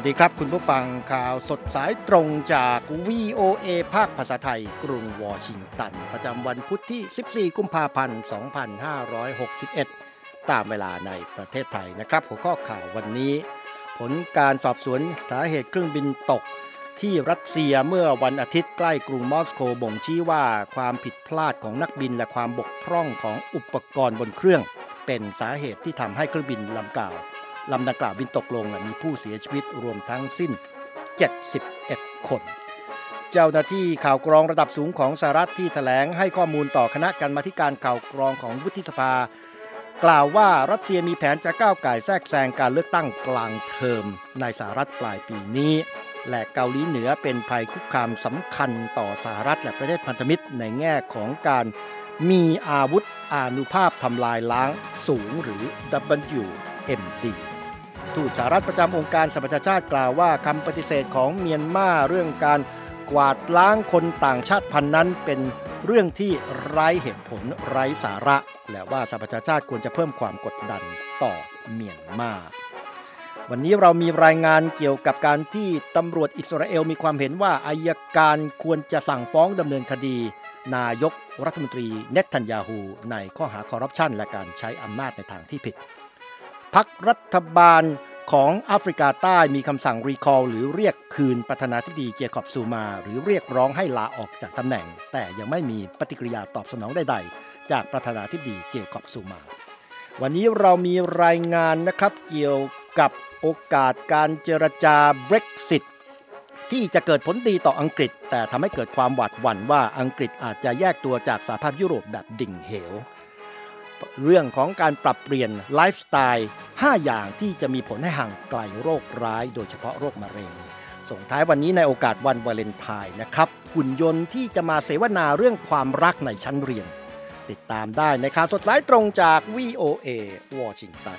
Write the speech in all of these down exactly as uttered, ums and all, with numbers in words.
ดีครับคุณผู้ฟังข่าวสดสายตรงจาก วี โอ เอ ภาคภาษาไทยกรุงวอชิงตันประจำวันพุธที่สิบสี่กุมภาพันธ์สองพันห้าร้อยหกสิบเอ็ดตามเวลาในประเทศไทยนะครับหัวข้อข่าววันนี้ผลการสอบสวนสาเหตุเครื่องบินตกที่รัสเซียเมื่อวันอาทิตย์ใกล้กรุงมอสโกบ่งชี้ว่าความผิดพลาดของนักบินและความบกพร่องของอุปกรณ์บนเครื่องเป็นสาเหตุที่ทำให้เครื่องบินลำเก่าลำดังกล่าวบินตกลงมีผู้เสียชีวิตรวมทั้งสิ้นเจ็ดสิบเอ็ดคนเจ้าหน้าที่ข่าวกรองระดับสูงของสหรัฐที่แถลงให้ข้อมูลต่อคณะกรรมาธิการข่าวกรองของวุฒิสภากล่าวว่ารัสเซียมีแผนจะก้าวก่ายแทรกแซงการเลือกตั้งกลางเทอมในสหรัฐปลายปีนี้และเกาหลีเหนือเป็นภัยคุกคามสำคัญต่อสหรัฐและประเทศพันธมิตรในแง่ของการมีอาวุธอานุภาพทำลายล้างสูงหรือ ดับเบิลยู เอ็ม ดีทูตสหรัฐประจำองค์การสหประชาชาติกล่าวว่าคำปฏิเสธของเมียนมาเรื่องการกวาดล้างคนต่างชาติพันธุ์นั้นเป็นเรื่องที่ไร้เหตุผลไร้สาระและว่าสหประชาชาติควรจะเพิ่มความกดดันต่อเมียนมาวันนี้เรามีรายงานเกี่ยวกับการที่ตำรวจอิสราเอลมีความเห็นว่าอัยการควรจะสั่งฟ้องดำเนินคดีนายกรัฐมนตรีเนทันยาฮูในข้อหาคอร์รัปชันและการใช้อำนาจในทางที่ผิดพรรครัฐบาลของแอฟริกาใต้มีคำสั่งรีคอลหรือเรียกคืนประธานาธิบดีเจคอบซูมาหรือเรียกร้องให้ลาออกจากตำแหน่งแต่ยังไม่มีปฏิกิริยาตอบสนองใดๆจากประธานาธิบดีเจคอบซูมาวันนี้เรามีรายงานนะครับเกี่ยวกับโอกาสการเจรจา Brexit ที่จะเกิดผลดีต่ออังกฤษแต่ทำให้เกิดความหวาดหวั่นว่าอังกฤษอาจจะแยกตัวจากสหภาพยุโรปแบบดิ่งเหวเรื่องของการปรับเปลี่ยนไลฟ์สไตล์ห้าอย่างที่จะมีผลให้ห่างไกลโรคร้ายโดยเฉพาะโรคมะเร็งส่งท้ายวันนี้ในโอกาสวันวาเลนไทน์นะครับหุ่นยนต์ที่จะมาเสวนาเรื่องความรักในชั้นเรียนติดตามได้ในข่าวสดสายตรงจาก วี โอ เอ วอชิงตัน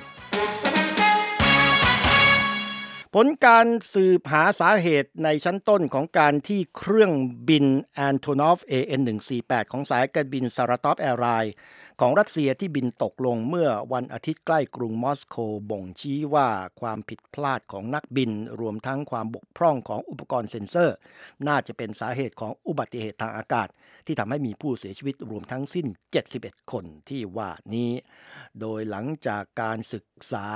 ผลการสืบหาสาเหตุในชั้นต้นของการที่เครื่องบิน Antonov เอ เอ็น หนึ่งสี่แปด ของสายการบิน Saratov Airlines ของรัสเซียที่บินตกลงเมื่อวันอาทิตย์ใกล้กรุงมอสโกบ่งชี้ว่าความผิดพลาดของนักบินรวมทั้งความบกพร่องของอุปกรณ์เซ็นเซอร์น่าจะเป็นสาเหตุของอุบัติเหตุทางอากาศที่ทำให้มีผู้เสียชีวิตรวมทั้งสิ้นเจ็ดสิบเอ็ดคนที่ว่านี้โดยหลังจากการศึกษา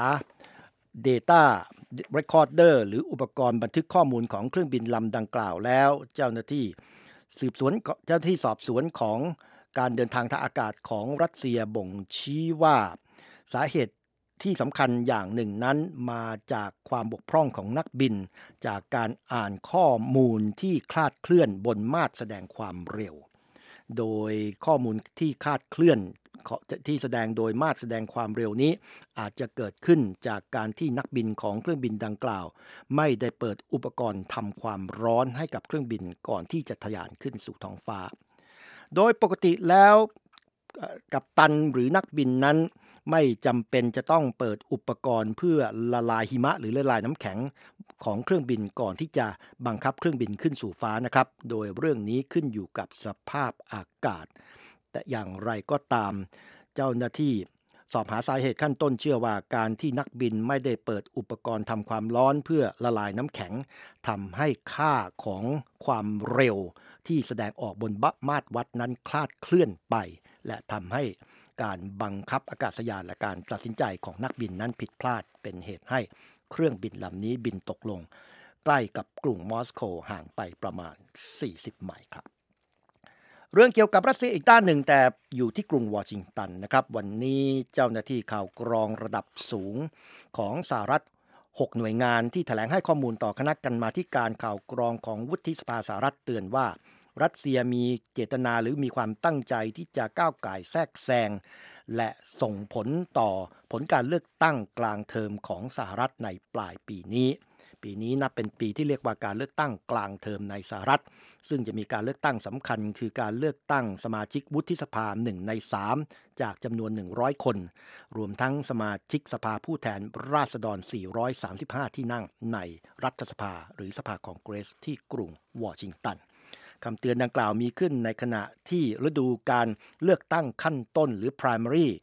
Data Recorder หรืออุปกรณ์บันทึกข้อมูลของเครื่องบินลำดังกล่าวแล้วเจ้าหน้าที่สืบสวนเจ้าหน้าที่สอบสวนของการเดินทางทางอากาศของรัสเซียบ่งชี้ว่าสาเหตุที่สำคัญอย่างหนึ่งนั้นมาจากความบกพร่องของนักบินจากการอ่านข้อมูลที่คลาดเคลื่อนบนมาตรแสดงความเร็วโดยข้อมูลที่คลาดเคลื่อนที่แสดงโดยมาตรแสดงความเร็วนี้อาจจะเกิดขึ้นจากการที่นักบินของเครื่องบินดังกล่าวไม่ได้เปิดอุปกรณ์ทำความร้อนให้กับเครื่องบินก่อนที่จะทะยานขึ้นสู่ท้องฟ้าโดยปกติแล้วกัปตันหรือนักบินนั้นไม่จำเป็นจะต้องเปิดอุปกรณ์เพื่อละลายหิมะหรือละลายน้ำแข็งของเครื่องบินก่อนที่จะบังคับเครื่องบินขึ้นสู่ฟ้านะครับโดยเรื่องนี้ขึ้นอยู่กับสภาพอากาศแต่อย่างไรก็ตามเจ้าหน้าที่สอบหาสาเหตุขั้นต้นเชื่อว่าการที่นักบินไม่ได้เปิดอุปกรณ์ทำความร้อนเพื่อละลายน้ำแข็งทำให้ค่าของความเร็วที่แสดงออกบนมาตรวัดนั้นคลาดเคลื่อนไปและทำให้การบังคับอากาศยานและการตัดสินใจของนักบินนั้นผิดพลาดเป็นเหตุให้เครื่องบินลำนี้บินตกลงใกล้กับกรุงมอสโกห่างไปประมาณสี่สิบไมล์ครับเรื่องเกี่ยวกับรัสเซียอีกด้านหนึ่งแต่อยู่ที่กรุงวอชิงตันนะครับวันนี้เจ้าหน้าที่ข่าวกรองระดับสูงของสหรัฐหกหน่วยงานที่แถลงให้ข้อมูลต่อคณะกรรมาธิการข่าวกรองของวุฒิสภาสหรัฐเตือนว่ารัสเซียมีเจตนาหรือมีความตั้งใจที่จะก้าวก่ายแทรกแซงและส่งผลต่อผลการเลือกตั้งกลางเทอมของสหรัฐในปลายปีนี้ปีนี้นับเป็นปีที่เรียกว่าการเลือกตั้งกลางเทอมในสหรัฐซึ่งจะมีการเลือกตั้งสำคัญคือการเลือกตั้งสมาชิกวุฒิสภาหนึ่งในสามจากจำนวนหนึ่งร้อยคนรวมทั้งสมาชิกสภาผู้แทนราษฎรสี่ร้อยสามสิบห้าที่นั่งในรัฐสภาหรือสภาคองเกรสที่กรุงวอชิงตันคำเตือนดังกล่าวมีขึ้นในขณะที่ฤดูการเลือกตั้งขั้นต้นหรือ primary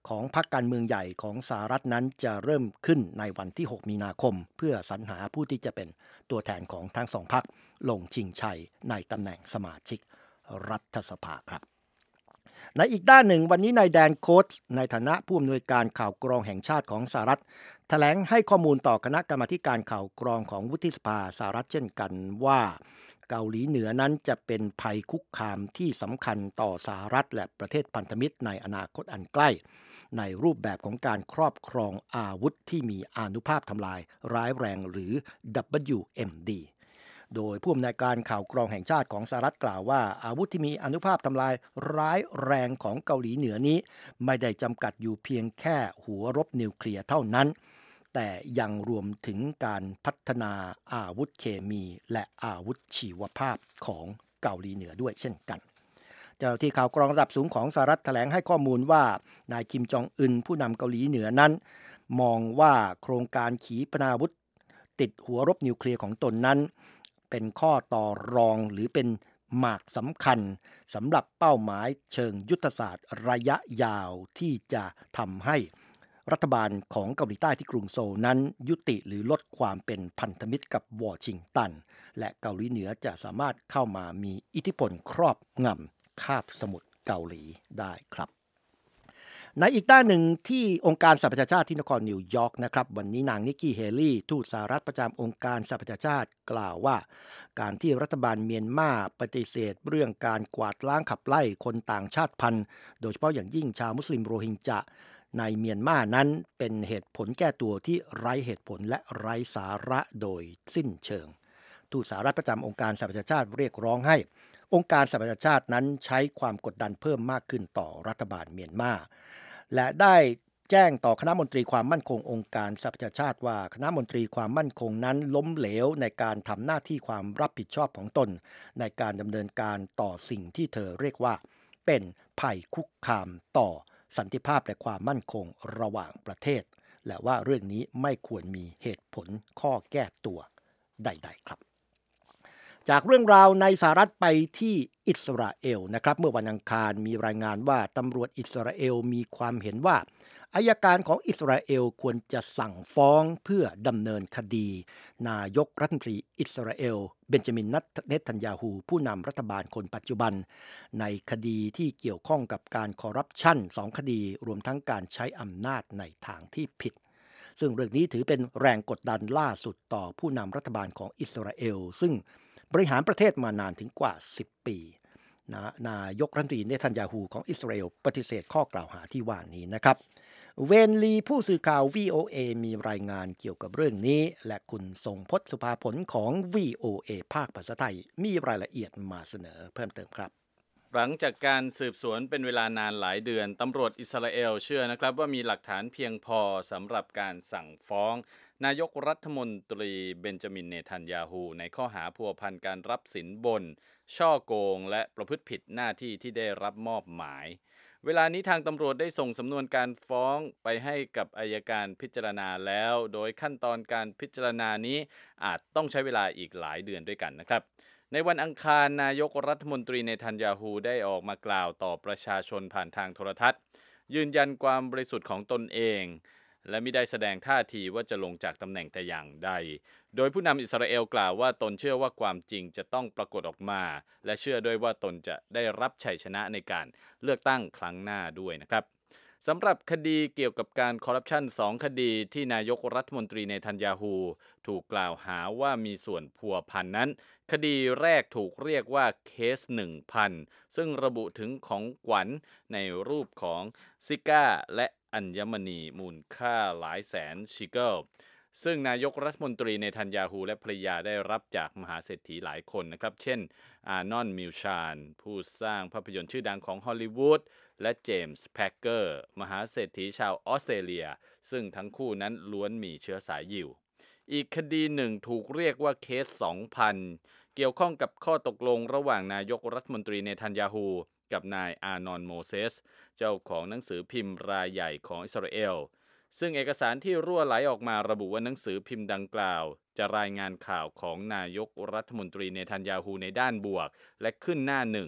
ของพรรคการเมืองใหญ่ของสหรัฐนั้นจะเริ่มขึ้นในวันที่หกมีนาคมเพื่อสรรหาผู้ที่จะเป็นตัวแทนของทั้งสองพรรคลงชิงชัยในตำแหน่งสมาชิกรัฐสภาครับในอีกด้านหนึ่งวันนี้นายแดนโคตส์ในฐานะผู้อำนวยการข่าวกรองแห่งชาติของสหรัฐแถลงให้ข้อมูลต่อคณะกรรมาการข่าวกรองของวุฒิสภาสหรัฐเช่นกันว่าเกาหลีเหนือนั้นจะเป็นภัยคุกคามที่สำคัญต่อสหรัฐและประเทศพันธมิตรในอนาคตอันใกล้ในรูปแบบของการครอบครองอาวุธที่มีอานุภาพทำลายร้ายแรงหรือ ดับเบิลยู เอ็ม ดี โดยผู้อำนวยการข่าวกรองแห่งชาติของสหรัฐกล่าวว่าอาวุธที่มีอานุภาพทำลายร้ายแรงของเกาหลีเหนือนี้ไม่ได้จำกัดอยู่เพียงแค่หัวรบนิวเคลียร์เท่านั้นแต่ยังรวมถึงการพัฒนาอาวุธเคมีและอาวุธชีวภาพของเกาหลีเหนือด้วยเช่นกันเจ้าหน้าที่ข่าวกรองระดับสูงของสหรัฐแถลงให้ข้อมูลว่านายคิมจองอึนผู้นำเกาหลีเหนือนั้นมองว่าโครงการขีปนาวุธติดหัวรบนิวเคลียร์ของตนนั้นเป็นข้อต่อรองหรือเป็นหมากสำคัญสำหรับเป้าหมายเชิงยุทธศาสตร์ระยะยาวที่จะทำให้รัฐบาลของเกาหลีใต้ที่กรุงโซลนั้นยุติหรือลดความเป็นพันธมิตรกับวอชิงตันและเกาหลีเหนือจะสามารถเข้ามามีอิทธิพลครอบงำคาบสมุทรเกาหลีได้ครับในอีกด้านหนึ่งที่องค์การสหประชาชาติที่นครนิวยอร์กนะครับวันนี้นางนิกกี้เฮลี่ทูตสหรัฐประจำองค์การสหประชาชาติกล่าวว่าการที่รัฐบาลเมียนมาปฏิเสธเรื่องการกวาดล้างขับไล่คนต่างชาติพันธุ์โดยเฉพาะอย่างยิ่งชาวมุสลิมโรฮิงญาในเมียนมานั้นเป็นเหตุผลแก้ตัวที่ไร้เหตุผลและไร้สาระโดยสิ้นเชิงทูตสหรัฐประจำองค์การสหประชาชาติเรียกร้องให้องค์การสหประชาชาตินั้นใช้ความกดดันเพิ่มมากขึ้นต่อรัฐบาลเมียนมาและได้แจ้งต่อคณะมนตรีความมั่นคงองค์การสหประชาชาติว่าคณะมนตรีความมั่นคงนั้นล้มเหลวในการทำหน้าที่ความรับผิดชอบของตนในการดำเนินการต่อสิ่งที่เธอเรียกว่าเป็นภัยคุกคามต่อสันติภาพและความมั่นคงระหว่างประเทศและว่าเรื่องนี้ไม่ควรมีเหตุผลข้อแก้ตัวใดๆครับจากเรื่องราวในสหรัฐไปที่อิสราเอลนะครับเมื่อวันอังคารมีรายงานว่าตำรวจอิสราเอลมีความเห็นว่าอัยการของอิสราเอลควรจะสั่งฟ้องเพื่อดำเนินคดีนายกรัฐมนตรีอิสราเอลเบนจามินเนทันยาฮูผู้นำรัฐบาลคนปัจจุบันในคดีที่เกี่ยวข้องกับการคอร์รัปชันสองคดีรวมทั้งการใช้อำนาจในทางที่ผิดซึ่งเรื่องนี้ถือเป็นแรงกดดันล่าสุดต่อผู้นำรัฐบาลของอิสราเอลซึ่งบริหารประเทศมานานถึงกว่าสิบปีนะนายกรัฐมนตรีเนทันยาฮูของอิสราเอลปฏิเสธข้อกล่าวหาที่ว่านี้นะครับเวนลีผู้สื่อข่าว วี โอ เอ มีรายงานเกี่ยวกับเรื่องนี้และคุณทรงพจน์สุภาผลของ วี โอ เอ ภาคภาษาไทยมีรายละเอียดมาเสนอเพิ่มเติมครับหลังจากการสืบสวนเป็นเวลานานหลายเดือนตำรวจอิสราเอลเชื่อนะครับว่ามีหลักฐานเพียงพอสำหรับการสั่งฟ้องนายกรัฐมนตรีเบนจามินเนทันยาฮูในข้อหาพัวพันการรับสินบนช่อโกงและประพฤติผิดหน้าที่ที่ได้รับมอบหมายเวลานี้ทางตำรวจได้ส่งสำนวนการฟ้องไปให้กับอัยการพิจารณาแล้วโดยขั้นตอนการพิจารณานี้อาจต้องใช้เวลาอีกหลายเดือนด้วยกันนะครับในวันอังคารนายกรัฐมนตรีเนทันยาฮูได้ออกมากล่าวต่อประชาชนผ่านทางโทรทัศน์ยืนยันความบริสุทธิ์ของตนเองและมิได้แสดงท่าทีว่าจะลงจากตำแหน่งแต่อย่างใดโดยผู้นำอิสราเอลกล่าวว่าตนเชื่อว่าความจริงจะต้องปรากฏออกมาและเชื่อด้วยว่าตนจะได้รับชัยชนะในการเลือกตั้งครั้งหน้าด้วยนะครับสำหรับคดีเกี่ยวกับการคอร์รัปชันสองคดีที่นายกรัฐมนตรีเนทันยาฮูถูกกล่าวหาว่ามีส่วนพัวพันนั้นคดีแรกถูกเรียกว่าเคส หนึ่งพัน ซึ่งระบุถึงของขวัญในรูปของซิก้าและอัญมณีมูลค่าหลายแสนชิเกิลซึ่งนายกรัฐมนตรีเนทันยาฮูและภรรยาได้รับจากมหาเศรษฐีหลายคนนะครับเช่นอารนอนมิลชานผู้สร้างภาพยนตร์ชื่อดังของฮอลลีวูดและเจมส์แพ็กเกอร์มหาเศรษฐีชาวออสเตรเลียซึ่งทั้งคู่นั้นล้วนมีเชื้อสายยิวอีกคดีหนึ่งถูกเรียกว่าเคส สองพัน เกี่ยวข้องกับข้อตกลงระหว่างนายกรัฐมนตรีเนทันยาฮูกับนายอารนอนโมเซสเจ้าของหนังสือพิมพ์รายใหญ่ของอิสราเอลซึ่งเอกสารที่รั่วไหลออกมาระบุว่าหนังสือพิมพ์ดังกล่าวจะรายงานข่าวของนายกรัฐมนตรีเนทันยาฮูในด้านบวกและขึ้นหน้าหนึ่ง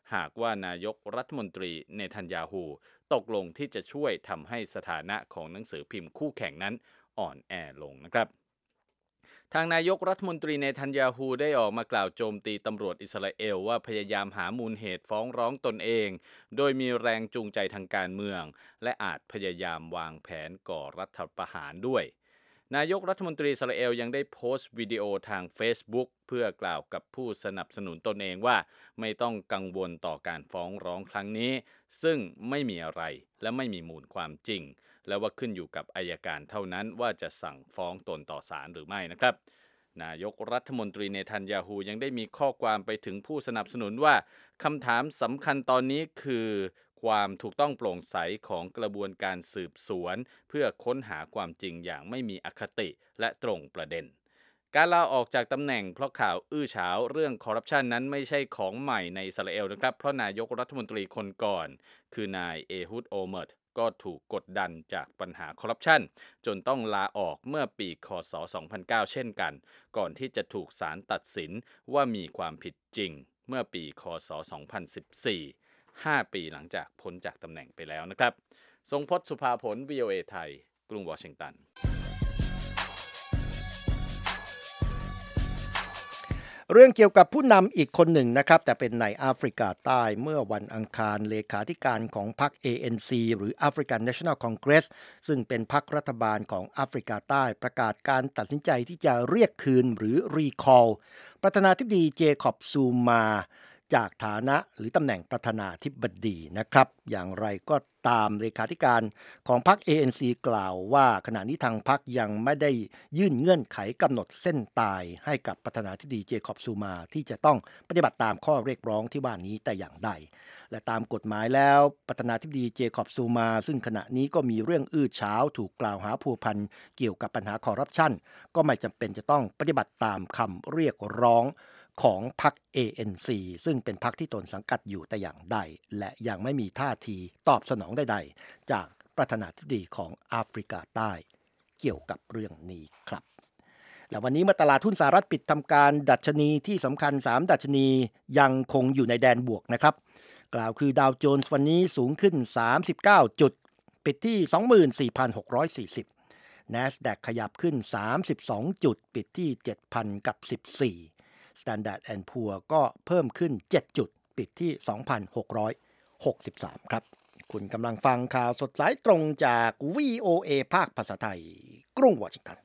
หากว่านายกรัฐมนตรีเนทันยาฮูตกลงที่จะช่วยทำให้สถานะของหนังสือพิมพ์คู่แข่งนั้นอ่อนแอลงนะครับทางนายกรัฐมนตรีเนทันยาฮูได้ออกมากล่าวโจมตีตำรวจอิสราเอลว่าพยายามหามูลเหตุฟ้องร้องตนเองโดยมีแรงจูงใจทางการเมืองและอาจพยายามวางแผนก่อรัฐประหารด้วยนายกรัฐมนตรีอิสราเอลยังได้โพสต์วิดีโอทาง Facebook เพื่อกล่าวกับผู้สนับสนุนตนเองว่าไม่ต้องกังวลต่อการฟ้องร้องครั้งนี้ซึ่งไม่มีอะไรและไม่มีมูลความจริงและว่าขึ้นอยู่กับอัยการเท่านั้นว่าจะสั่งฟ้องตนต่อศาลหรือไม่นะครับนายกรัฐมนตรีเนทันยาฮูยังได้มีข้อความไปถึงผู้สนับสนุนว่าคำถามสำคัญตอนนี้คือความถูกต้องโปร่งใสของกระบวนการสืบสวนเพื่อค้นหาความจริงอย่างไม่มีอคติและตรงประเด็นการลาออกจากตำแหน่งเพราะข่าวอื้อฉาวเรื่องคอร์รัปชันนั้นไม่ใช่ของใหม่ในอิสราเอลนะครับเพราะนายกรัฐมนตรีคนก่อนคือนายเอฮุดโอเมร์ตก็ถูกกดดันจากปัญหาคอร์รัปชันจนต้องลาออกเมื่อปีค.ศ. สองพันเก้าเช่นกันก่อนที่จะถูกศาลตัดสินว่ามีความผิดจริงเมื่อปีค.ศ. สองพันสิบสี่ ห้าปีหลังจากพ้นจากตำแหน่งไปแล้วนะครับทรงพจน์ สุภาผล วี โอ เอ ไทยกรุงวอชิงตันเรื่องเกี่ยวกับผู้นำอีกคนหนึ่งนะครับแต่เป็นในแอฟริกาใต้เมื่อวันอังคารเลขาธิการของพรรค เอ เอ็น ซี หรือ African National Congress ซึ่งเป็นพรรครัฐบาลของแอฟริกาใต้ประกาศการตัดสินใจที่จะเรียกคืนหรือ recall ประธานาธิบดีเจคอบซูมาจากฐานะหรือตำแหน่งประธานาธิบดีนะครับอย่างไรก็ตามเลขาธิการของพรรค เอ เอ็น ซี กล่าวว่าขณะนี้ทางพรรคยังไม่ได้ยื่นเงื่อนไขกำหนดเส้นตายให้กับประธานาธิบดีเจคอบซูมาที่จะต้องปฏิบัติตามข้อเรียกร้องที่ว่านี้แต่อย่างใดและตามกฎหมายแล้วประธานาธิบดีเจคอบซูมาซึ่งขณะนี้ก็มีเรื่องอื้อฉาวถูกกล่าวหาพัวพันเกี่ยวกับปัญหาคอร์รัปชันก็ไม่จำเป็นจะต้องปฏิบัติตามคำเรียกร้องของพรรค เอ เอ็น ซี ซึ่งเป็นพรรคที่ตนสังกัดอยู่แต่อย่างใดและยังไม่มีท่าทีตอบสนองใดๆจากประธานาธิบดีของแอฟริกาใต้เกี่ยวกับเรื่องนี้ครับและวันนี้เมื่อตลาดหุ้นสหรัฐปิดทำการดัชนีที่สำคัญสามดัชนียังคงอยู่ในแดนบวกนะครับกล่าวคือดาวโจนส์วันนี้สูงขึ้นสามสิบเก้าจุดปิดที่ สองหมื่นสี่พันหกร้อยสี่สิบ NASDAQ ขยับขึ้นสามสิบสองจุดปิดที่ เจ็ดพันสิบสี่ Standard แอนด์ Poor's ก็เพิ่มขึ้นเจ็ดจุดปิดที่ สองพันหกร้อยหกสิบสาม ครับคุณกำลังฟังข่าวสดสายตรงจาก วี โอ เอ ภาคภาษาไทยกรุงวอชิงตัน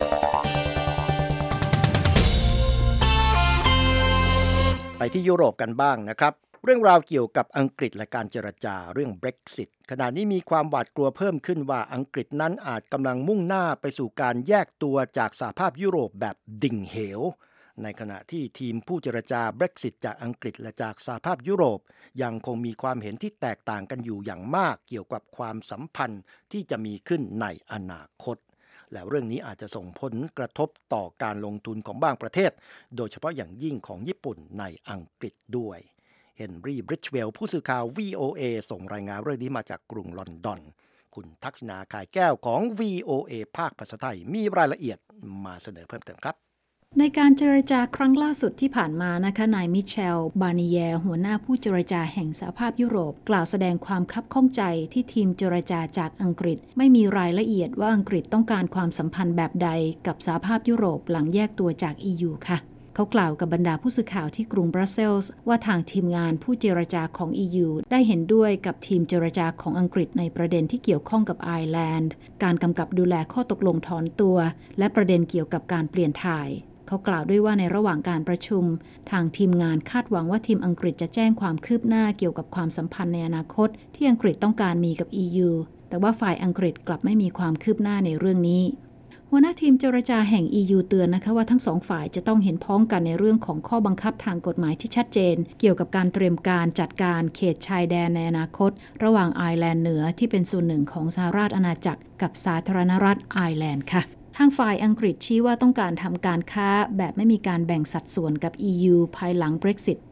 ไปที่ยุโรปกันบ้างนะครับเรื่องราวเกี่ยวกับอังกฤษและการเจรจาเรื่อง Brexit ขณะนี้มีความหวาดกลัวเพิ่มขึ้นว่าอังกฤษนั้นอาจกำลังมุ่งหน้าไปสู่การแยกตัวจากสหภาพยุโรปแบบดิ่งเหวในขณะที่ทีมผู้เจรจา Brexit จากอังกฤษและจากสหภาพยุโรปยังคงมีความเห็นที่แตกต่างกันอยู่อย่างมากเกี่ยวกับความสัมพันธ์ที่จะมีขึ้นในอนาคตและเรื่องนี้อาจจะส่งผลกระทบต่อการลงทุนของบางประเทศโดยเฉพาะอย่างยิ่งของญี่ปุ่นในอังกฤษด้วยเฮนรี่ บริดจ์เวลล์ผู้สื่อข่าว วี โอ เอ ส่งรายงานเรื่องนี้มาจากกรุงลอนดอนคุณทักษณาข่ายแก้วของ วี โอ เอ ภาคภาษาไทยมีรายละเอียดมาเสนอเพิ่มเติมครับในการเจรจาครั้งล่าสุดที่ผ่านมานะคะนายมิเชล บาร์นีแยร์หัวหน้าผู้เจรจาแห่งสหภาพยุโรปกล่าวแสดงความคับข้องใจที่ทีมเจรจาจากอังกฤษไม่มีรายละเอียดว่าอังกฤษต้องการความสัมพันธ์แบบใดกับสหภาพยุโรปหลังแยกตัวจาก อี ยู ค่ะเขากล่าวกับบรรดาผู้สื่อข่าวที่กรุงบรัสเซลส์ว่าทางทีมงานผู้เจรจาของ อี ยู ได้เห็นด้วยกับทีมเจรจาของอังกฤษในประเด็นที่เกี่ยวข้องกับไอร์แลนด์การกำกับดูแลข้อตกลงถอนตัวและประเด็นเกี่ยวกับการเปลี่ยนถ่ายเขากล่าวด้วยว่าในระหว่างการประชุมทางทีมงานคาดหวังว่าทีมอังกฤษจะแจ้งความคืบหน้าเกี่ยวกับความสัมพันธ์ในอนาคตที่อังกฤษต้องการมีกับ อี ยู แต่ว่าฝ่ายอังกฤษกลับไม่มีความคืบหน้าในเรื่องนี้หัวหน้าทีมเจรจาแห่ง อี ยู เตือนนะคะว่าทั้งสองฝ่ายจะต้องเห็นพ้องกันในเรื่องของข้อบังคับทางกฎหมายที่ชัดเจนเกี่ยวกับการเตรียมการจัดการเขตชายแดนในอนาคตระหว่างไอร์แลนด์เหนือที่เป็นส่วนหนึ่งของสหราชอาณาจักรกับสาธารณรัฐไอร์แลนด์ค่ะทางฝ่ายอังกฤษชี้ว่าต้องการทำการค้าแบบไม่มีการแบ่งสัดส่วนกับ อี ยู ภายหลัง Brexit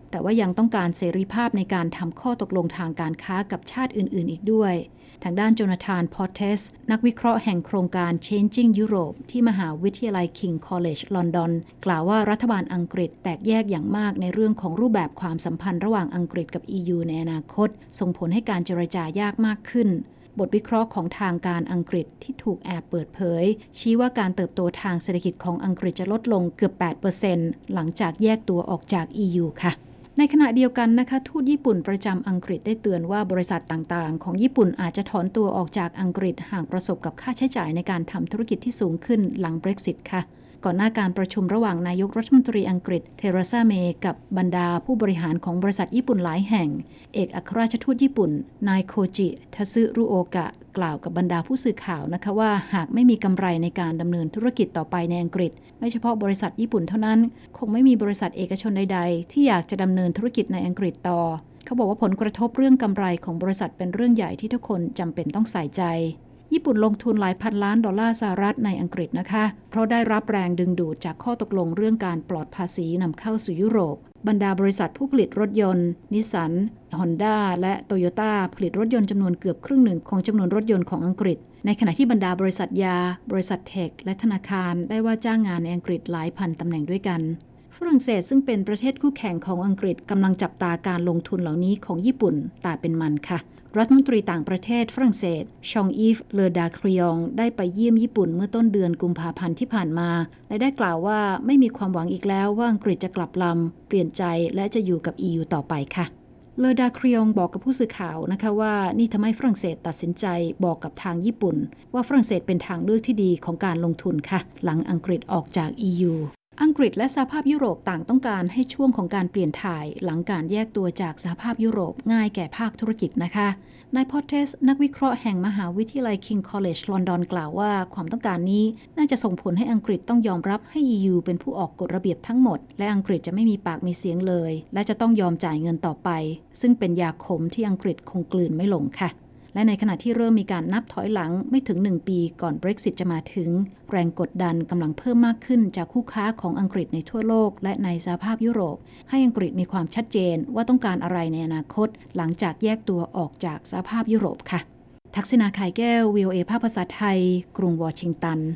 แต่ว่ายังต้องการเสรีภาพในการทำข้อตกลงทางการค้ากับชาติอื่นๆอีกด้วยทางด้านโจนาธานพอร์เทสนักวิเคราะห์แห่งโครงการ Changing Europe ที่มหาวิทยาลัย King College London กล่าวว่ารัฐบาลอังกฤษแตกแยกอย่างมากในเรื่องของรูปแบบความสัมพันธ์ระหว่างอังกฤษกับ อี ยู ในอนาคตส่งผลให้การเจรจายากมากขึ้นบทวิเคราะห์ของทางการอังกฤษที่ถูกแอบเปิดเผยชี้ว่าการเติบโตทางเศรษฐกิจของอังกฤษจะลดลงเกือบ แปดเปอร์เซ็นต์ หลังจากแยกตัวออกจาก อี ยู ค่ะในขณะเดียวกันนะคะทูตญี่ปุ่นประจำอังกฤษได้เตือนว่าบริษัทต่างๆของญี่ปุ่นอาจจะถอนตัวออกจากอังกฤษหากประสบกับค่าใช้จ่ายในการทำธุรกิจที่สูงขึ้นหลัง Brexit ค่ะก่อนหน้าการประชุมระหว่างนายกรัฐมนตรีอังกฤษเทเรซาเมย์กับบรรดาผู้บริหารของบริษัทญี่ปุ่นหลายแห่งเอกอัครราชทูตญี่ปุ่นนายโคจิทาซึรุโอกะกล่าวกับบรรดาผู้สื่อข่าวนะคะว่าหากไม่มีกำไรในการดำเนินธุรกิจต่อไปในอังกฤษไม่เฉพาะบริษัทญี่ปุ่นเท่านั้นคงไม่มีบริษัทเอกชนใดๆที่อยากจะดำเนินธุรกิจในอังกฤษต่อเขาบอกว่าผลกระทบเรื่องกำไรของบริษัทเป็นเรื่องใหญ่ที่ทุกคนจำเป็นต้องใส่ใจญี่ปุ่นลงทุนหลายพันล้านดอลลาร์สหรัฐในอังกฤษนะคะเพราะได้รับแรงดึงดูดจากข้อตกลงเรื่องการปลอดภาษีนำเข้าสู่ยุโรปบรรดาบริษัทผู้ผลิตรถยนต์นิสสันฮอนด้าและโตโยต้าผลิตรถยนต์จำนวนเกือบครึ่งหนึ่งของจำนวนรถยนต์ของอังกฤษในขณะที่บรรดาบริษัทยาบริษัทเทคและธนาคารได้ว่าจ้างงานในอังกฤษหลายพันตำแหน่งด้วยกันฝรั่งเศสซึ่งเป็นประเทศคู่แข่งของอังกฤษกำลังจับตาการลงทุนเหล่านี้ของญี่ปุ่นตาเป็นมันค่ะรัฐมนตรีต่างประเทศฝรั่งเศสชองอีฟเลอดาครียองได้ไปเยี่ยมญี่ปุ่นเมื่อต้นเดือนกุมภาพันธ์ที่ผ่านมาและได้กล่าวว่าไม่มีความหวังอีกแล้วว่าอังกฤษจะกลับลำเปลี่ยนใจและจะอยู่กับ อี ยู ต่อไปค่ะเลอดาครียองบอกกับผู้สื่อข่าวนะคะว่านี่ทำให้ฝรั่งเศสตัดสินใจบอกกับทางญี่ปุ่นว่าฝรั่งเศสเป็นทางเลือกที่ดีของการลงทุนค่ะหลังอังกฤษออกจาก อี ยูอังกฤษและสหภาพยุโรปต่างต้องการให้ช่วงของการเปลี่ยนถ่ายหลังการแยกตัวจากสหภาพยุโรปง่ายแก่ภาคธุรกิจนะคะนายพอร์เทสนักวิเคราะห์แห่งมหาวิทยาลัย King College London กล่าวว่าความต้องการนี้น่าจะส่งผลให้อังกฤษต้องยอมรับให้ อี ยู เป็นผู้ออกกฎระเบียบทั้งหมดและอังกฤษจะไม่มีปากมีเสียงเลยและจะต้องยอมจ่ายเงินต่อไปซึ่งเป็นยาขมที่อังกฤษคงกลืนไม่ลงค่ะและในขณะที่เริ่มมีการนับถอยหลังไม่ถึงหนึ่งปีก่อน Brexit จะมาถึงแรงกดดันกำลังเพิ่มมากขึ้นจากคู่ค้าของอังกฤษในทั่วโลกและในสหภาพยุโรปให้อังกฤษมีความชัดเจนว่าต้องการอะไรในอนาคตหลังจากแยกตัวออกจากสหภาพยุโรปค่ะทักษิณา ข่ายแก้ว วี โอ เอ ภาคภาษาไทยกรุงวอชิงตัน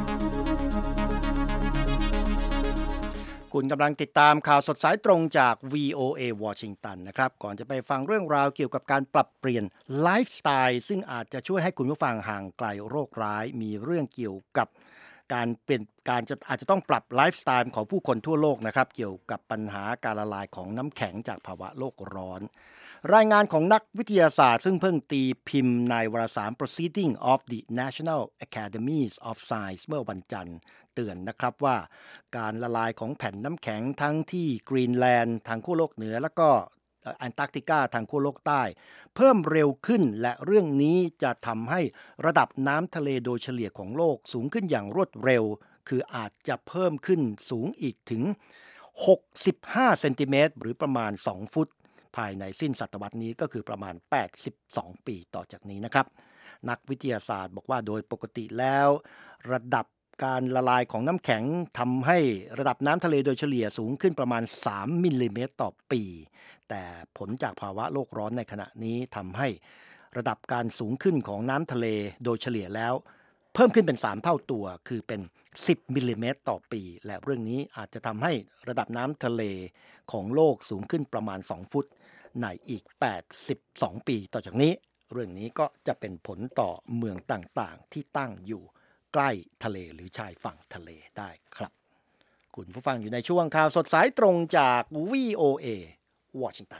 คุณกำลังติดตามข่าวสดสายตรงจาก วี โอ เอ Washington นะครับก่อนจะไปฟังเรื่องราวเกี่ยวกับการปรับเปลี่ยนไลฟ์สไตล์ซึ่งอาจจะช่วยให้คุณผู้ฟังห่างไกลโรคร้ายมีเรื่องเกี่ยวกับการเปลี่ยนการจะอาจจะต้องปรับไลฟ์สไตล์ของผู้คนทั่วโลกนะครับเกี่ยวกับปัญหาการละลายของน้ำแข็งจากภาวะโลกร้อนรายงานของนักวิทยาศาสตร์ซึ่งเพิ่งตีพิมพ์ในวารสาร Proceeding of the National Academies of Science เมื่อวันจันทร์เตือนนะครับว่าการละลายของแผ่นน้ำแข็งทั้งที่กรีนแลนด์ทางขั้วโลกเหนือแล้วก็แอนตาร์กติกาทางขั้วโลกใต้เพิ่มเร็วขึ้นและเรื่องนี้จะทำให้ระดับน้ำทะเลโดยเฉลี่ยของโลกสูงขึ้นอย่างรวดเร็วคืออาจจะเพิ่มขึ้นสูงอีกถึงหกสิบห้าเซนติเมตรหรือประมาณสองฟุตภายในสิ้นศตวรรษนี้ก็คือประมาณแปดสิบสองปีต่อจากนี้นะครับนักวิทยาศาสตร์บอกว่าโดยปกติแล้วระดับการละลายของน้ำแข็งทำให้ระดับน้ำทะเลโดยเฉลี่ยสูงขึ้นประมาณสามมิลลิเมตรต่อปีแต่ผลจากภาวะโลกร้อนในขณะนี้ทำให้ระดับการสูงขึ้นของน้ำทะเลโดยเฉลี่ยแล้วเพิ่มขึ้นเป็นสามเท่าตัวคือเป็นสิบมิลลิเมตรต่อปีและเรื่องนี้อาจจะทำให้ระดับน้ำทะเลของโลกสูงขึ้นประมาณสองฟุตในอีกแปดสิบสองปีต่อจากนี้เรื่องนี้ก็จะเป็นผลต่อเมืองต่างๆที่ตั้งอยู่ใกล้ทะเลหรือชายฝั่งทะเลได้ครับคุณผู้ฟังอยู่ในช่วงข่าวสดสายตรงจาก วี โอ เอ Washington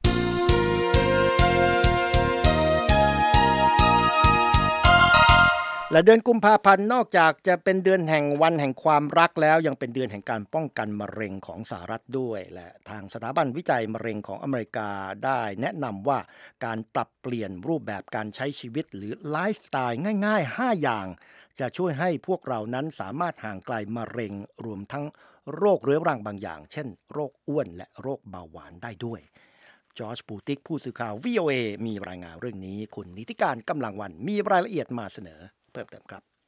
และเดือนกุมภาพันธ์นอกจากจะเป็นเดือนแห่งวันแห่งความรักแล้วยังเป็นเดือนแห่งการป้องกันมะเร็งของสหรัฐด้วยและทางสถาบันวิจัยมะเร็งของอเมริกาได้แนะนำว่าการปรับเปลี่ยนรูปแบบการใช้ชีวิตหรือไลฟ์สไตล์ง่ายๆห้าอย่างจะช่วยให้พวกเรานั้นสามารถห่างไกลมะเร็งรวมทั้งโรคเรื้อรังบางอย่างเช่นโรคอ้วนและโรคเบาหวานได้ด้วยจอร์จปูติกผู้สื่อข่าว วี โอ เอ มีรายงานเรื่องนี้คุณนิติการกำลังวันมีรายละเอียดมาเสนอเพิ่มเติมครับ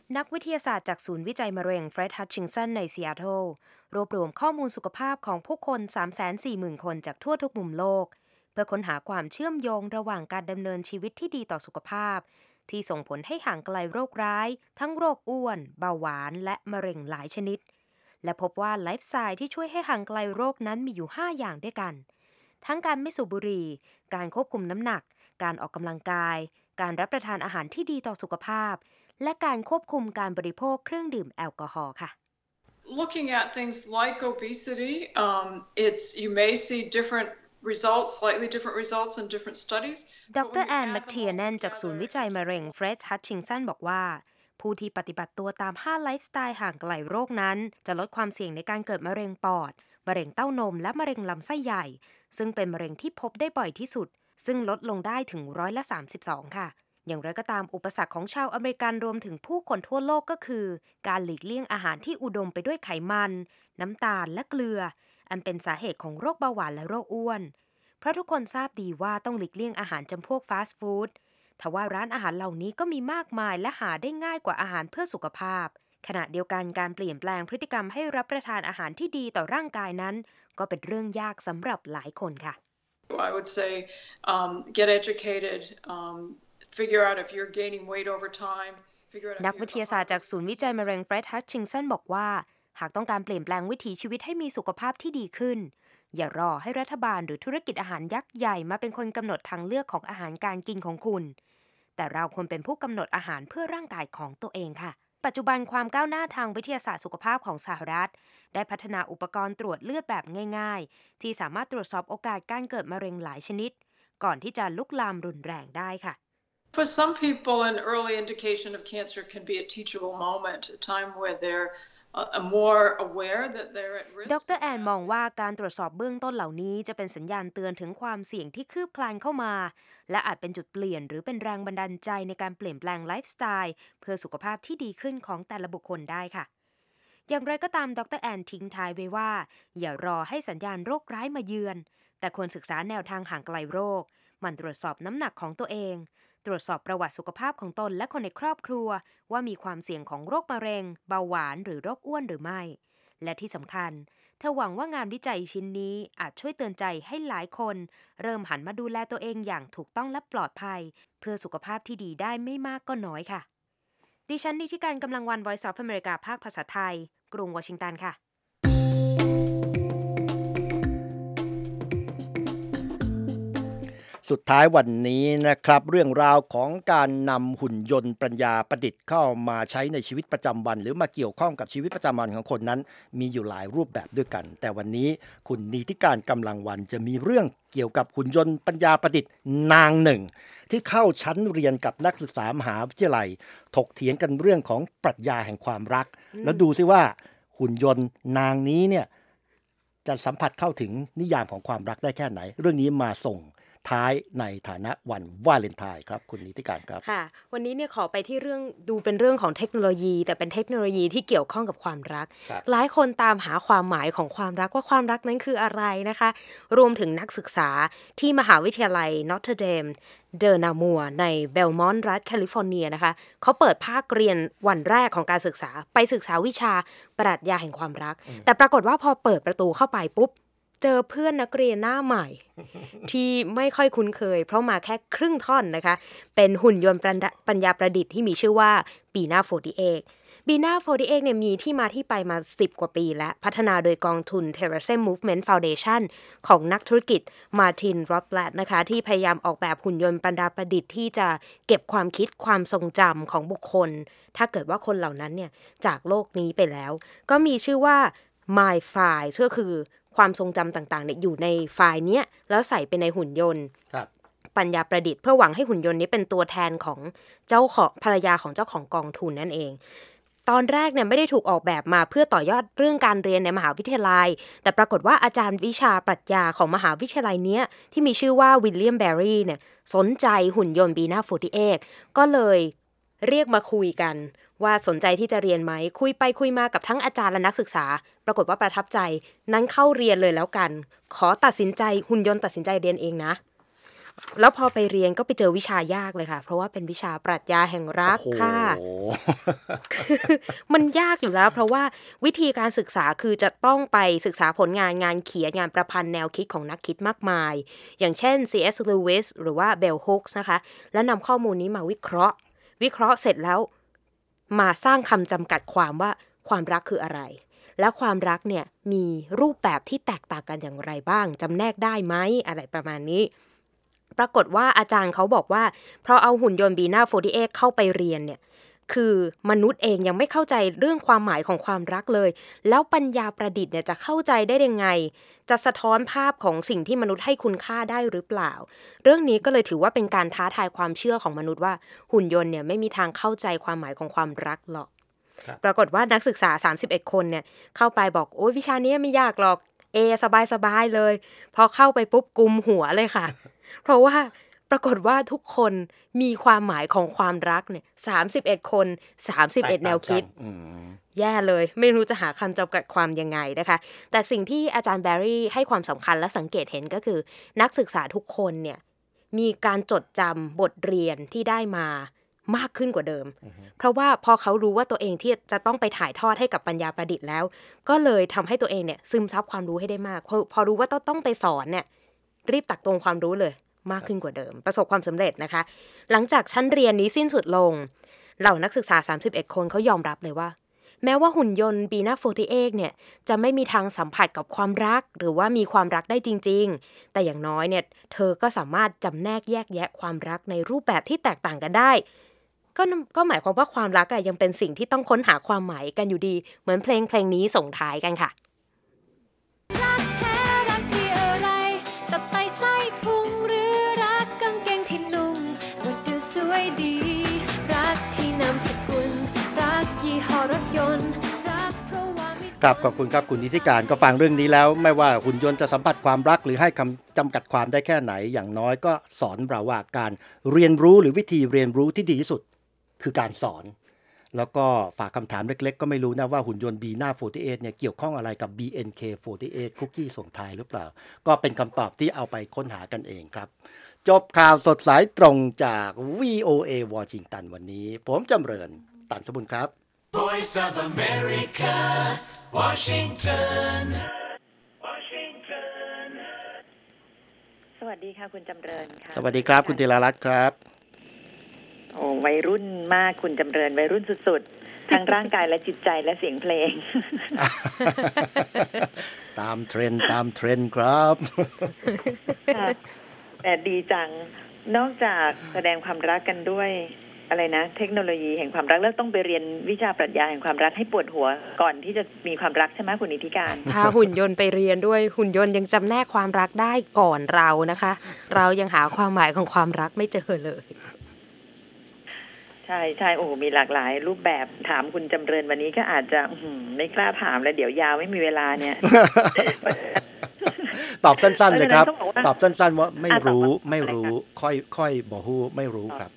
นักวิทยาศาสตร์จากศูนย์วิจัยมะเร็งเฟร็ด ฮัตชิงสันในซีแอตเทิลรวบรวมข้อมูลสุขภาพของผู้คน สามแสนสี่หมื่น คนจากทั่วทุกมุมโลกเพื่อค้นหาความเชื่อมโยงระหว่างการดำเนินชีวิตที่ดีต่อสุขภาพที่ส่งผลให้ห่างไกลโรคร้ายทั้งโรคอ้วนเบาหวานและมะเร็งหลายชนิดและพบว่าไลฟ์สไตล์ที่ช่วยให้ห่างไกลโรคนั้นมีอยู่ห้าอย่างด้วยกันทั้งการไม่สูบบุหรี่การควบคุมน้ำหนักการออกกำลังกายการรับประทานอาหารที่ดีต่อสุขภาพและการควบคุมการบริโภคเครื่องดื่มแอลกอฮอล์ค่ะ Looking at things like obesity, um, it's you may see different results, slightly different results in different studies. ดรแอนแมคเทียแนนจากศูนย์วิจัยมะเร็งเฟร็ด ฮัตชิงสันบอกว่าผู้ที่ปฏิบัติตัวตามห้าไลฟ์สไตล์ห่างไกลโรคนั้นจะลดความเสี่ยงในการเกิดมะเร็งปอดมะเร็งเต้านมและมะเร็งลำไส้ใหญ่ซึ่งเป็นมะเร็งที่พบได้บ่อยที่สุดซึ่งลดลงได้ถึงร้อยละสามสิบสองค่ะอย่างไรก็ตามอุปสรรคของชาวอเมริกันรวมถึงผู้คนทั่วโลกก็คือการหลีกเลี่ยงอาหารที่อุดมไปด้วยไขมันน้ำตาลและเกลืออันเป็นสาเหตุของโรคเบาหวานและโรคอ้วนเพราะทุกคนทราบดีว่าต้องหลีกเลี่ยงอาหารจำพวกฟาสต์ฟู้ดทว่าร้านอาหารเหล่านี้ก็มีมากมายและหาได้ง่ายกว่าอาหารเพื่อสุขภาพขณะเดียวกันการเปลี่ยนแปลงพฤติกรรมให้รับประทานอาหารที่ดีต่อร่างกายนั้นก็เป็นเรื่องยากสำหรับหลายคนค่ะ I would say um, get educated, um, figure out if you're gaining weight over time. นักวิทยาศาสตร์จากศูนย์วิจัยมะเร็งเฟร็ด ฮัตชิงสันบอกว่าหากต้องการเปลี่ยนแปลงวิถีชีวิตให้มีสุขภาพที่ดีขึ้นอย่ารอให้รัฐบาลหรือธุรกิจอาหารยักษ์ใหญ่มาเป็นคนกำหนดทางเลือกของอาหารการกินของคุณแต่เราควรเป็นผู้กำหนดอาหารเพื่อร่างกายของตัวเองค่ะปัจจุบันความก้าวหน้าทางวิทยาศาสตร์สุขภาพของสหรัฐได้พัฒนาอุปกรณ์ตรวจเลือดแบบง่ายๆที่สามารถตรวจสอบโอกาสการเกิดมะเร็งหลายชนิดก่อนที่จะลุกลามรุนแรงได้ค่ะ For some people, an early indication of cancer can be a teachable moment, a time where they're uh, more aware that they're at risk. ดรแอนมองว่าการตรวจสอบเบื้องต้นเหล่านี้จะเป็นสัญญาณเตือนถึงความเสี่ยงที่คืบคลานเข้ามาและอาจเป็นจุดเปลี่ยนหรือเป็นแรงบันดาลใจในการเปลี่ยนแปลงไลฟ์สไตล์เพื่อสุขภาพที่ดีขึ้นของแต่ละบุคคลได้ค่ะอย่างไรก็ตามดรแอนทิ้งท้ายไว้ว่าอย่ารอให้สัญญาณโรคร้ายมาเยือนแต่ควรศึกษาแนวทางห่างไกลโรคหมั่นตรวจสอบน้ำหนักของตัวเองตรวจสอบประวัติสุขภาพของตนและคนในครอบครัวว่ามีความเสี่ยงของโรคมะเร็งเบาหวานหรือโรคอ้วนหรือไม่และที่สำคัญเธอหวังว่างานวิจัยชิ้นนี้อาจช่วยเตือนใจให้หลายคนเริ่มหันมาดูแลตัวเองอย่างถูกต้องและปลอดภัยเพื่อสุขภาพที่ดีได้ไม่มากก็น้อยค่ะดิฉันนิติการกำลังวัน Voice of America ภาคภาษาไทยกรุงวอชิงตันค่ะสุดท้ายวันนี้นะครับเรื่องราวของการนำหุ่นยนต์ปัญญาประดิษฐ์เข้ามาใช้ในชีวิตประจำวันหรือมาเกี่ยวข้องกับชีวิตประจำวันของคนนั้นมีอยู่หลายรูปแบบด้วยกันแต่วันนี้คุณนิติการกำลังวันจะมีเรื่องเกี่ยวกับหุ่นยนต์ปัญญาประดิษฐ์นางหนึ่งที่เข้าชั้นเรียนกับนักศึกษามหาวิทยาลัยถกเถียงกันเรื่องของปรัชญาแห่งความรักแล้วดูซิว่าหุ่นยนต์นางนี้เนี่ยจะสัมผัสเข้าถึงนิยามของความรักได้แค่ไหนเรื่องนี้มาส่งท้ายในฐานะวันวาเลนไทน์ครับคุณนิติการครับค่ะวันนี้เนี่ยขอไปที่เรื่องดูเป็นเรื่องของเทคโนโลยีแต่เป็นเทคโนโลยีที่เกี่ยวข้องกับความรักหลายคนตามหาความหมายของความรักว่าความรักนั้นคืออะไรนะคะรวมถึงนักศึกษาที่มหาวิทยาลัยนอตเทอร์เดมเดอร์นามัวในเบลมอนต์รัฐแคลิฟอร์เนียนะคะเขาเปิดภาคเรียนวันแรกของการศึกษาไปศึกษาวิชาปรัชญาแห่งความรักแต่ปรากฏว่าพอเปิดประตูเข้าไปปุ๊บเจอเพื่อนนักเรียนหน้าใหม่ที่ไม่ค่อยคุ้นเคยเพราะมาแค่ครึ่งท่อนนะคะเป็นหุ่นยนต์ปัญญาประดิษฐ์ที่มีชื่อว่าบีน่าโฟร์ตี้เอ็กบีน่าโฟร์ตี้เอ็กเนี่ยมีที่มาที่ไปมาสิบกว่าปีและพัฒนาโดยกองทุน Terrace Movement Foundation ของนักธุรกิจมาร์ติน รอดแบลตนะคะที่พยายามออกแบบหุ่นยนต์ปัญญาประดิษฐ์ที่จะเก็บความคิดความทรงจำของบุคคลถ้าเกิดว่าคนเหล่านั้นเนี่ยจากโลกนี้ไปแล้วก็มีชื่อว่า My File ก็คือความทรงจำต่างๆเนี่ยอยู่ในไฟล์เนี้ยแล้วใส่ไปในหุ่นยนต์ปัญญาประดิษฐ์เพื่อหวังให้หุ่นยนต์นี้เป็นตัวแทนของเจ้าของภรรยาของเจ้าของกองทุนนั่นเองตอนแรกเนี่ยไม่ได้ถูกออกแบบมาเพื่อต่อยอดเรื่องการเรียนในมหาวิทยาลัยแต่ปรากฏว่าอาจารย์วิชาปรัชญาของมหาวิทยาลัยเนี้ยที่มีชื่อว่าวิลเลียมแบร์รี่เนี่ยสนใจหุ่นยนต์บีน่าโฟร์ตี้เอ็กก็เลยเรียกมาคุยกันว่าสนใจที่จะเรียนไหมคุยไปคุยมากับทั้งอาจารย์และนักศึกษาปรากฏว่าประทับใจนั้นเข้าเรียนเลยแล้วกันขอตัดสินใจหุ่นยนต์ตัดสินใจเรียนเองนะแล้วพอไปเรียนก็ไปเจอวิชายากเลยค่ะเพราะว่าเป็นวิชาปรัชญาแห่งรักค่ะ มันยากอยู่แล้วเพราะว่าวิธีการศึกษาคือจะต้องไปศึกษาผลงานงานเขียนงานประพันธ์แนวคิดของนักคิดมากมายอย่างเช่น ซี เอส Lewis หรือว่า Bell Hooks นะคะแล้วนำข้อมูลนี้มาวิเคราะห์วิเคราะห์เสร็จแล้วมาสร้างคำจำกัดความว่าความรักคืออะไรและความรักเนี่ยมีรูปแบบที่แตกต่างกันอย่างไรบ้างจำแนกได้ไหมอะไรประมาณนี้ปรากฏว่าอาจารย์เขาบอกว่าเพราะเอาหุ่นยนต์บีน่าโฟร์ตี้เอทเข้าไปเรียนเนี่ยคือมนุษย์เองยังไม่เข้าใจเรื่องความหมายของความรักเลยแล้วปัญญาประดิษฐ์เนี่ยจะเข้าใจได้ยังไงจะสะท้อนภาพของสิ่งที่มนุษย์ให้คุณค่าได้หรือเปล่าเรื่องนี้ก็เลยถือว่าเป็นการท้าทายความเชื่อของมนุษย์ว่าหุ่นยนต์เนี่ยไม่มีทางเข้าใจความหมายของความรักหรอกปรากฏว่านักศึกษาสามสิบเอ็ดคนเนี่ยเข้าไปบอกโอ๊ยวิชานี้ไม่ยากหรอกเอสบายๆเลยพอเข้าไปปุ๊บกุมหัวเลยค่ะเพราะว่าปรากฏว่าทุกคนมีความหมายของความรักเนี่ยสามสิบเอ็ดคนสามสิบเอ็ดแนวคิดแย่เลยไม่รู้จะหาคำจำกัดความยังไงนะคะแต่สิ่งที่อาจารย์แบร์รี่ให้ความสำคัญและสังเกตเห็นก็คือนักศึกษาทุกคนเนี่ยมีการจดจำบทเรียนที่ได้มามากขึ้นกว่าเดิม uh-huh. เพราะว่าพอเขารู้ว่าตัวเองที่จะต้องไปถ่ายทอดให้กับปัญญาประดิษฐ์แล้วก็เลยทำให้ตัวเองเนี่ยซึมซับความรู้ให้ได้มากพอพอรู้ว่าต้องต้องไปสอนเนี่ยรีบตักตวงความรู้เลยมากขึ้นกว่าเดิมประสบความสำเร็จนะคะหลังจากชั้นเรียนนี้สิ้นสุดลงเหล่านักศึกษาสามสิบเอ็ดคนเขายอมรับเลยว่าแม้ว่าหุ่นยนต์บีน่าโฟร์ตี้เอทเนี่ยจะไม่มีทางสัมผัสกับความรักหรือว่ามีความรักได้จริงๆแต่อย่างน้อยเนี่ยเธอก็สามารถจำแนกแยกแยะความรักในรูปแบบที่แตกต่างกันได้ก็ก็หมายความว่าความรักอะยังเป็นสิ่งที่ต้องค้นหาความหมายกันอยู่ดีเหมือนเพลงเพลงนี้ส่งท้ายกันค่ะรักแท้รักที่อะไรตับไตไส้พุงหรือรักกางเกงที่นุ่งว่าดูสวยดีรักที่นามสกุลรักยี่ห้อรถยนต์รักเพราะว่ามีครับขอบคุณครับคุณนิติการก็ฟังเรื่องนี้แล้วไม่ว่าหุ่นยนต์จะสัมผัสความรักหรือให้คำจำกัดความได้แค่ไหนอย่างน้อยก็สอนเราว่าการเรียนรู้หรือวิธีเรียนรู้ที่ดีที่สุดคือการสอนแล้วก็ฝากคำถามเล็กๆก็ไม่รู้นะว่าหุ่นยนต์ บี เอ็น เอ โฟร์ตี้เอทเนี่ยเกี่ยวข้องอะไรกับ บี เอ็น เค โฟร์ตี้เอท คุกกี้ส่งท้ายหรือเปล่าก็เป็นคำตอบที่เอาไปค้นหากันเองครับจบข่าวสดสายตรงจาก วี โอ เอ Washington วันนี้ผมจำเริญตันสมุนครับ Voice of America Washington สวัสดีค่ะคุณจำเริญค่ะสวัสดีครับคุณธีรรัตน์ครับโอ้วัยรุ่นมากคุณจำเริญวัยรุ่นสุดๆทั้งร่างกายและจิตใจและเสียงเพลงตามเทรนด์ตามเทรนด์ครับแต่ดีจังนอกจากแสดงความรักกันด้วยอะไรนะเทคโนโลยีแห่งความรักแล้วต้องไปเรียนวิชาปรัชญาแห่งความรักให้ปวดหัวก่อนที่จะมีความรักใช่ไหมคุณนิติการพาหุ่นยนต์ไปเรียนด้วยหุ่นยนต์ยังจำแนกความรักได้ก่อนเรานะคะเรายังหาความหมายของความรักไม่เจอเลยใช่ใช่โอ้มีหลากหลายรูปแบบถามคุณจำเริญวันนี้ก็อาจจะไม่กล้าถามแล้วเดี๋ยวยาวไม่มีเวลาเนี่ยตอบสั้นๆเลยครับตอบสั้นๆว่าไม่รู้ไม่รู้ค่อยค่อยบอกฮู้ไม่รู้ครับ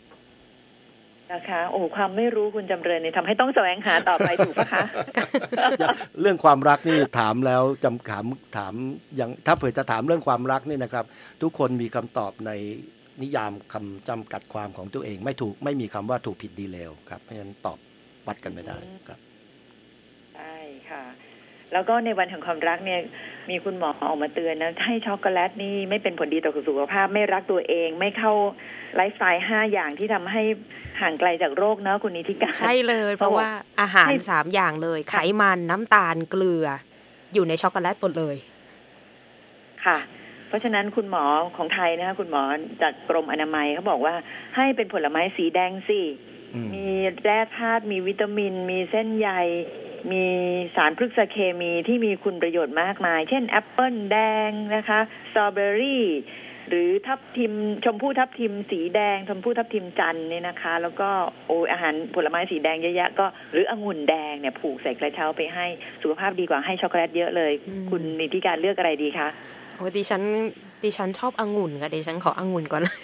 นะคะโอ้ความไม่รู้คุณจำเริญเนี่ยทำให้ต้องแสวงหาต่อไปถูกปะคะเรื่องความรักนี่ถามแล้วจำถามถามอย่างถ้าเผื่อจะถามเรื่องความรักนี่นะครับทุกคนมีคำตอบในนิยามคำจำกัดความของตัวเองไม่ถูกไม่มีคำว่าถูกผิดดีเลวครับเพราะฉะนั้นตอบวัดกันไม่ได้ครับใช่ค่ะแล้วก็ในวันแห่งความรักเนี่ยมีคุณหมอออกมาเตือนนะให้ช็อกโกแลตนี่ไม่เป็นผลดีต่อสุขภาพไม่รักตัวเองไม่เข้าไลฟ์สไตล์ห้าอย่างที่ทำให้ห่างไกลจากโรคเนาะคุณนิติการใช่เลยเพราะว่าอาหารสามอย่างเลยไขมันน้ำตาลเกลืออยู่ในช็อกโกแลตหมดเลยค่ะเพราะฉะนั้นคุณหมอของไทยนะคะคุณหมอจากกรมอนามัยเขาบอกว่าให้เป็นผลไม้สีแดงสิมีแร่ธาตุมีวิตามินมีเส้นใยมีสารพฤกษเคมีที่มีคุณประโยชน์มากมายเช่นแอปเปิ้ลแดงนะคะสตรอเบอรี่หรือทับทิมชมพู่ทับทิมสีแดงชมพู่ทับทิมจันทร์เนี่ยนะคะแล้วก็โออาหารผลไม้สีแดงเยอะแยะก็หรือองุ่นแดงเนี่ยผูกใส่กระเช้าไปให้สุขภาพดีกว่าให้ช็อกโกแลตเยอะเลยคุณนิติการเลือกอะไรดีคะโอ้ดิฉันดิฉันชอบองุ่นค่ะดิฉันขอองุ่นก่อนเลย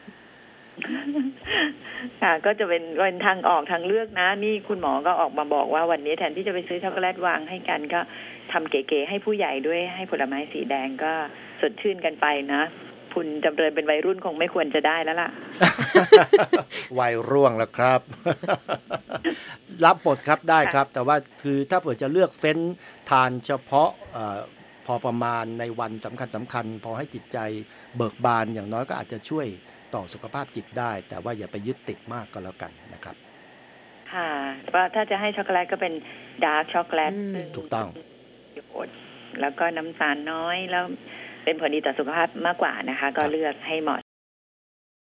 ค่ะก็จะเป็นเป็นทางออกทางเลือกนะนี่คุณหมอก็ออกมาบอกว่าวันนี้แทนที่จะไปซื้อช็อกโกแลตวางให้กันก็ทำเก๋ๆให้ผู้ใหญ่ด้วยให้ผลไม้สีแดงก็สดชื่นกันไปนะผคุณจำเริญเป็นวัยรุ่นคงไม่ควรจะได้แล้วล่ะวัยร่วงแล้วครับ รับหมดครับได้ครับ แต่ว่าคือถ้าเผื่อจะเลือกเฟ้นทานเฉพาะเอ่อพอประมาณในวันสำคัญสำคัญพอให้จิตใจเบิกบานอย่างน้อยก็อาจจะช่วยต่อสุขภาพจิตได้ แต่ว่าอย่าไปยึดติดมากก็แล้วกันนะครับค่ะว่าถ้าจะให้ช็อกโกแลตก็เป็นดาร์กช็อกโกแลตถูกต้องแล้วก็น้ำตาลน้อยแล้วเป็นผลดีต่อสุขภาพมากกว่านะคะก็เลือกให้เหมาะ